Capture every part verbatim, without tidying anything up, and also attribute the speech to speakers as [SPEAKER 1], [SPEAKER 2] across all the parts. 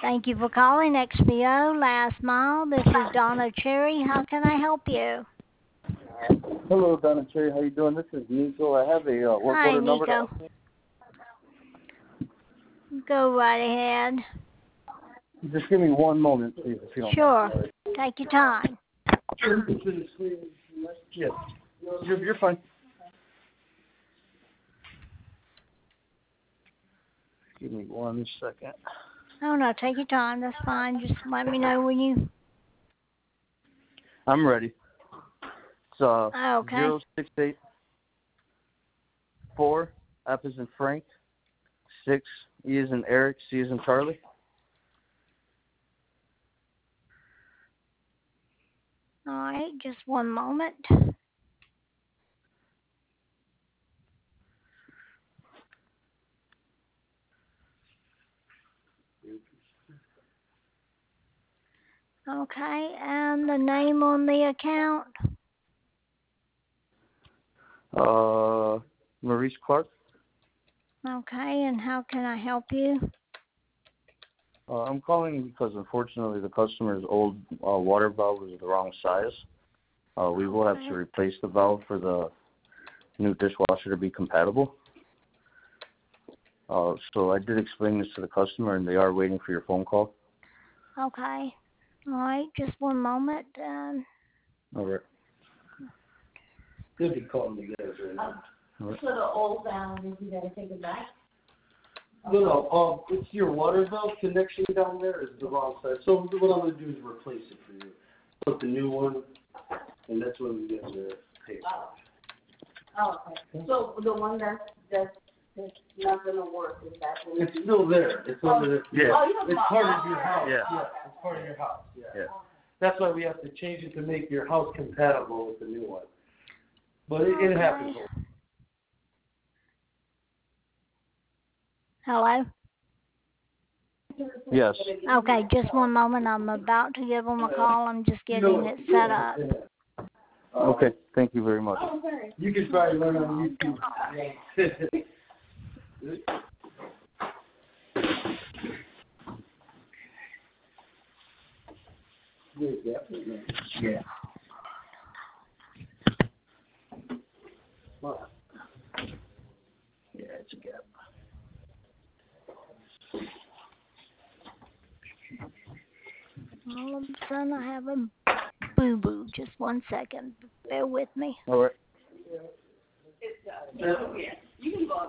[SPEAKER 1] Thank you for calling X P O Last Mile. This is Donna Cherry. How can I help you?
[SPEAKER 2] Hello, Donna Cherry. How you doing? This is Nico. I have a uh, work
[SPEAKER 1] Hi,
[SPEAKER 2] order number.
[SPEAKER 1] Nico.
[SPEAKER 2] To...
[SPEAKER 1] Go right ahead.
[SPEAKER 2] Just give me one moment, please, if you don't
[SPEAKER 1] Sure.
[SPEAKER 2] mind.
[SPEAKER 1] Take your time.
[SPEAKER 2] Yes. You're, you're fine. Give me one second.
[SPEAKER 1] Oh, no, take your time. That's fine. Just let me know when you...
[SPEAKER 2] I'm ready. It's uh,
[SPEAKER 1] Okay.
[SPEAKER 2] zero six eight four, F is in Frank, six, E is in Eric, C is in Charlie.
[SPEAKER 1] All right, just one moment. Okay, and the name on the account?
[SPEAKER 2] Uh, Maurice Clark.
[SPEAKER 1] Okay, and how can I help you?
[SPEAKER 2] Uh, I'm calling because unfortunately the customer's old uh, water valve was the wrong size. Uh, we will have to replace the valve for the new dishwasher to be compatible. Uh, so I did explain this to the customer, and they are waiting for your phone call.
[SPEAKER 1] Okay. All right, just one moment. Um,
[SPEAKER 2] All right. Good to call me guys right now.
[SPEAKER 3] Um, right. So the old valve, is you gotta take it back?
[SPEAKER 4] No, no, um, it's your water valve connection down there is the wrong side. So what I'm gonna do is replace it for you. Put the new one, and that's when we get the pay.
[SPEAKER 3] Oh, okay. So the one that's, that's, that's not gonna work, is that one?
[SPEAKER 4] It's still there. It's over there.
[SPEAKER 2] Yeah.
[SPEAKER 3] Oh, you have
[SPEAKER 4] It's part of your house.
[SPEAKER 2] Yeah.
[SPEAKER 4] Yeah, it's part of your house, yeah.
[SPEAKER 2] Yeah.
[SPEAKER 4] That's why we have to change it to make your house compatible with the new one. But it, it
[SPEAKER 1] Okay.
[SPEAKER 4] happens.
[SPEAKER 1] Hello?
[SPEAKER 2] Yes.
[SPEAKER 1] Okay, just one moment. I'm about to give them a call. I'm just getting it set up.
[SPEAKER 2] Okay. Thank you very much.
[SPEAKER 4] You can try to run on YouTube.
[SPEAKER 2] Yeah.
[SPEAKER 4] What?
[SPEAKER 2] Yeah, it's a gap.
[SPEAKER 1] All of a sudden, I have a boo-boo. Just one second. Bear with me.
[SPEAKER 2] All right.
[SPEAKER 3] Yeah, you can go.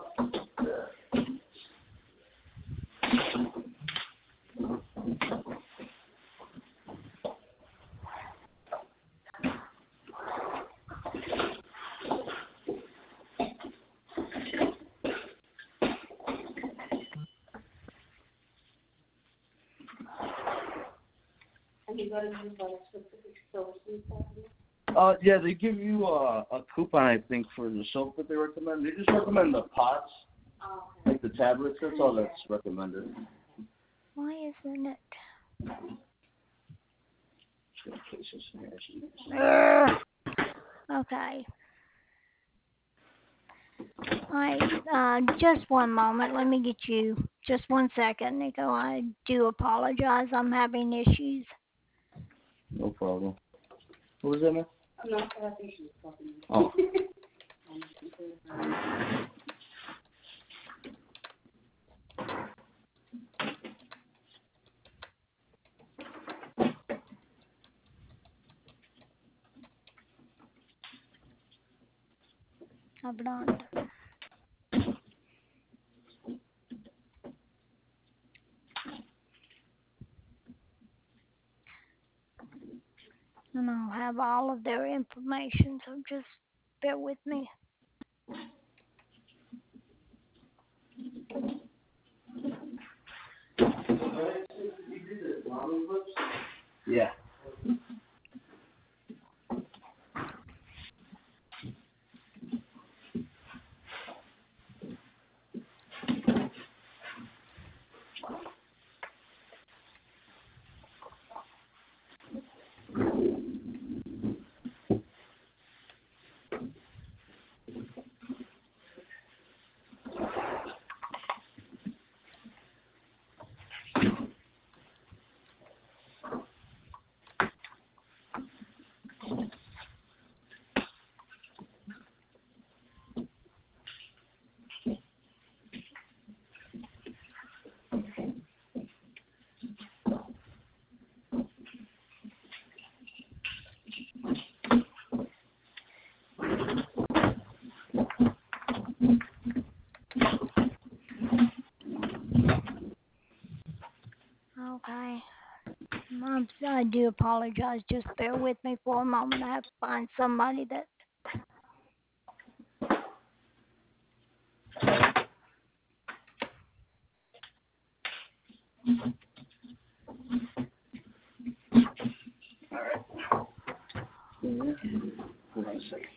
[SPEAKER 3] And you gotta use like specific soaps and stuff?
[SPEAKER 2] Uh, yeah, they give you a, a coupon, I think, for the soap that they recommend. They just recommend the pots,
[SPEAKER 3] Oh, okay.
[SPEAKER 2] like the tablets. That's all that's recommended.
[SPEAKER 1] Why isn't it?
[SPEAKER 2] Just gonna place this in here so you can see.
[SPEAKER 1] Ugh. Okay. All right, uh, just one moment. Let me get you. Just one second, Nico. I do apologize. I'm having issues.
[SPEAKER 2] No problem. What was that, man?
[SPEAKER 3] I'm not sure, I think she was talking.
[SPEAKER 2] Oh.
[SPEAKER 1] Hablando. And I'll have all of their information, so just bear with me.
[SPEAKER 2] Yeah.
[SPEAKER 1] I'm, I do apologize. Just bear with me for a moment. I have to find somebody that.
[SPEAKER 4] Yeah. Hold on a second.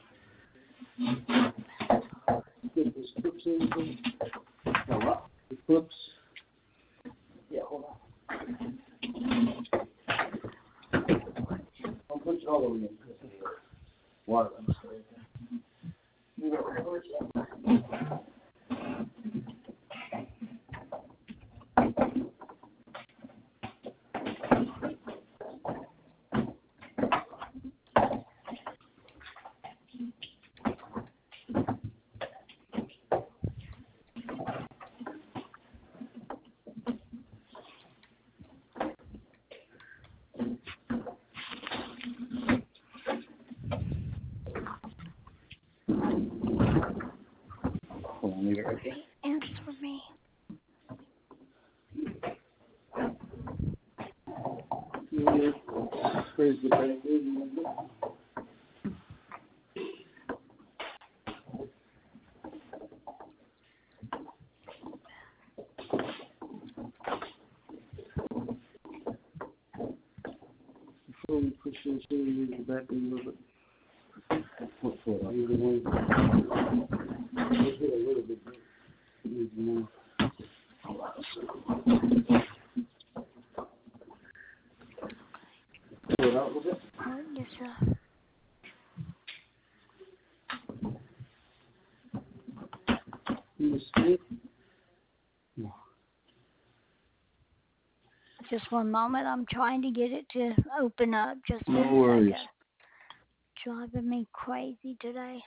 [SPEAKER 4] Get those clips in. No, what? The clips. Yeah, hold on. I'll put it all over you. Water. I'm sorry. You know where it's at. Hold on, leave it right there.
[SPEAKER 1] Answer me.
[SPEAKER 4] Yeah. Praise the Lord. Before we push this in, we need to back a little bit. Push it up. Push it a little bit. Need more. Pull it out a little bit.
[SPEAKER 1] Oh, yes, sir.
[SPEAKER 4] You speak? No.
[SPEAKER 1] Just one moment. I'm trying to get it to open up. Just
[SPEAKER 4] No
[SPEAKER 1] one
[SPEAKER 4] worries.
[SPEAKER 1] second. Driving me crazy today.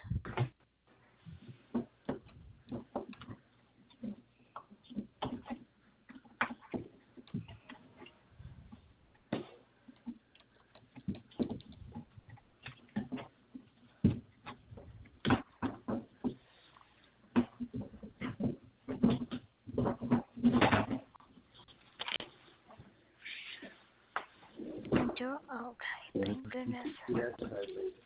[SPEAKER 1] Enter. Okay. Thank goodness.
[SPEAKER 4] Yes, I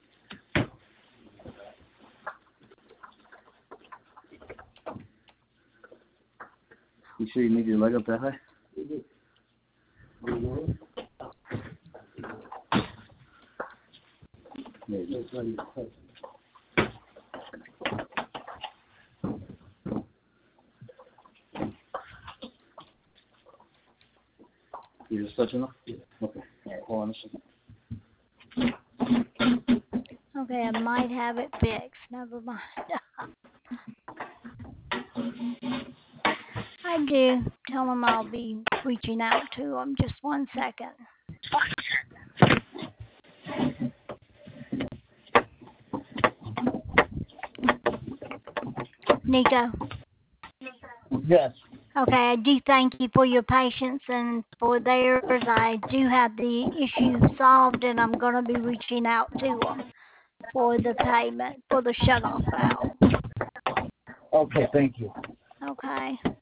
[SPEAKER 2] You sure you need your leg up that high?
[SPEAKER 4] Yeah, that's how you touch.
[SPEAKER 2] You're just touching them? Yeah. Okay. All right, hold on a second.
[SPEAKER 1] Okay, I might have it fixed. Never mind. I do. Tell them I'll be reaching out to them. Just one second. Nico.
[SPEAKER 2] Yes.
[SPEAKER 1] Okay, I do thank you for your patience and for theirs. I do have the issue solved, and I'm going to be reaching out to them for the payment for the shutoff valve.
[SPEAKER 2] Okay, thank you.
[SPEAKER 1] Okay.